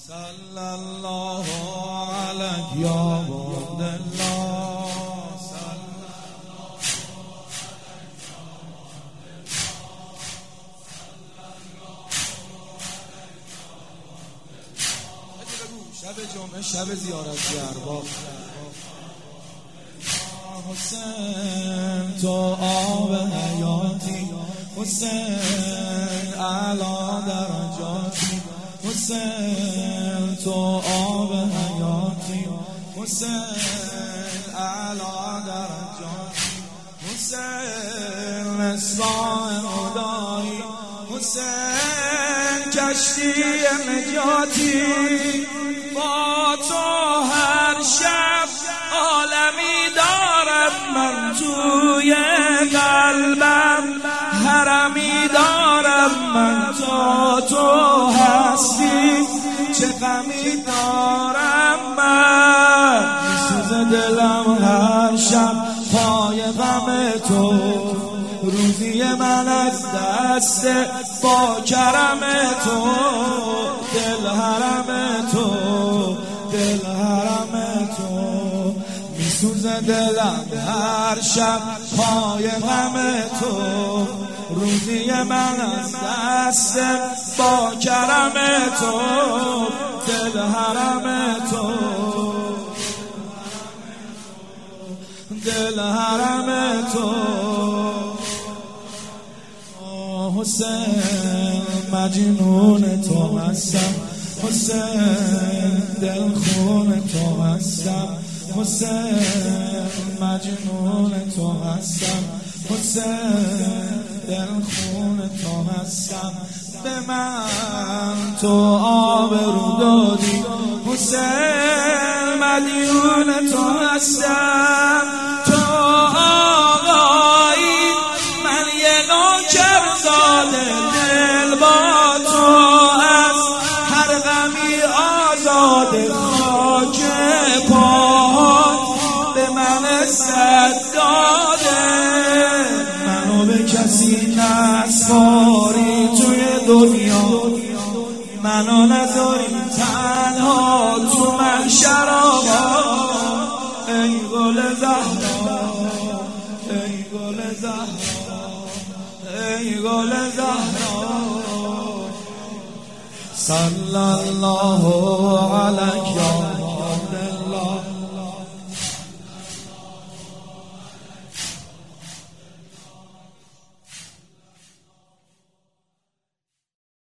صلی الله علیک یا عبدالله. شب جمعه شب زیارت ارباب. حسین تو آب حیاتی، حسین اعلی درجاتی، حسین تو آب حیاتی، حسین اعلی درجاتی، حسین مصباح خدایی، حسین کشتی نجاتی. با تو هر شب عالمی دارم من، توی قلبم حرمی دارم من. تا تو هستی چه غمی دارم من. میسوزه دلم هر شب پای غم تو، روزی من از دست با کرم تو. دل حرم تو، دل حرم تو. میسوزه دلم هر شب پای غم تو، روزی من از دست با کرم تو. دل حرم تو، دل حرم تو. حسین مجنون تو هستم، حسین دل خون تو هستم، حسین مجنون تو هستم، حسین دل خون تو هستم. به من تو آبرو دادی، حسین مدیون تو هستم. تو آقایی من یه نوکر زاده، دل با تو از هر غمی آزاده. خاک پاهات به من صد داده، منو به کسی نسپاری توی دنیا، منو نذاری تنها تو محشر آقا. ای گل زهرا، ای گل زهرا، ای گل زهرا. صلی الله علیک یا